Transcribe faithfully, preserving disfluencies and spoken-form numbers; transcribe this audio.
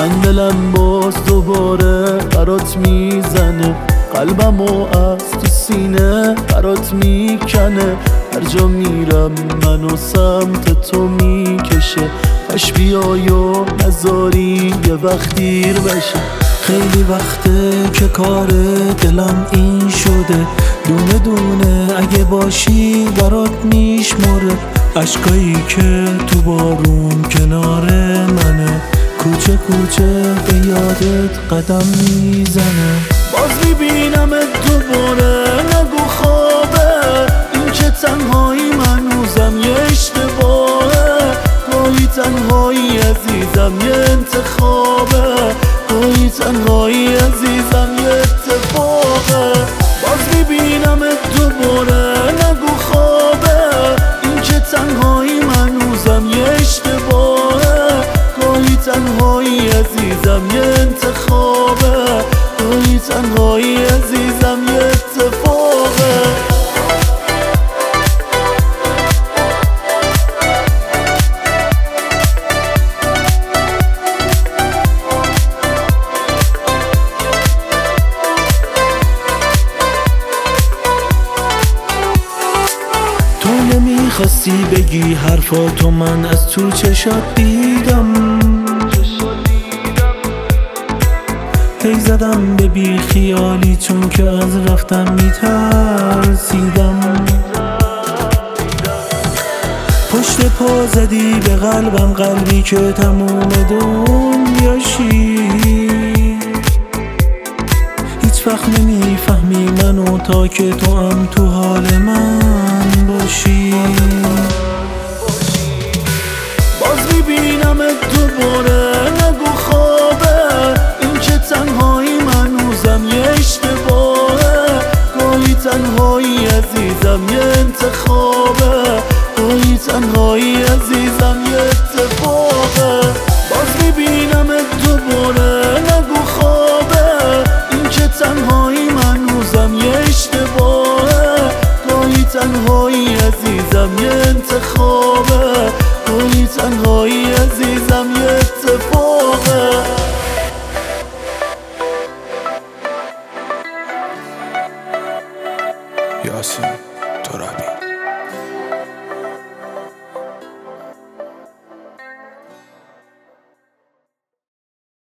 من دلم باز دوباره برات میزنه، قلبمو از تو سینه برات میکنه. هر جا میرم منو سمت تو میکشه، کاش بیای و نذاری یه وقت دیر بشه. خیلی وقته که کار دلم این شده، دونه دونه اگه باشی برات میشمره. عشقایی که تو بارون کنار منه، کوچه کوچه به یادت قدم میزنه. باز میبینمت دوباره، نگو خوابه این که تنهایی منوزم یه اشتباهه. گاهی تنهایی عزیزم یه انتخابه، گاهی تنهایی عزیزم یه اتفاقه. باز میبینمت دوباره، نگو خوابه این که تنهایی منوزم یه اشتباهه. گاهی تنهایی عزیزم یه انتخابه، گاهی تنهایی عزیزم یه اتفاقه. تو نمیخواستی بگی حرفاتو، من از تو چشات دیدم. هی زدم به بی خیالی چون که از رفتن میترسیدم. پشت پا زدی به قلبم، قلبی که تموم دنیاشی. هیچ وقت نمیفهمی منو تا که تو هم تو حال من باشی. باز میبینمت دوباره، نگو خوابه این که تنهایی منوزم یه اشتباهه. گاهی تنهایی عزیزم یه انتخابه، گاهی تنهایی عزیزم